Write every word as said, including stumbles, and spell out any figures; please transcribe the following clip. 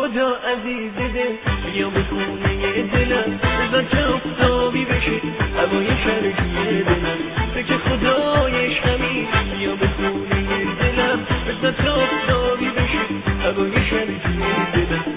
خدا عزیز دل بیا به خونه دلم بذار که افتابی بشه هوای شرجی دلم تو که خدایش همین بیا به خونه دلم بذار که افتابی بشه هوای شرجی دلم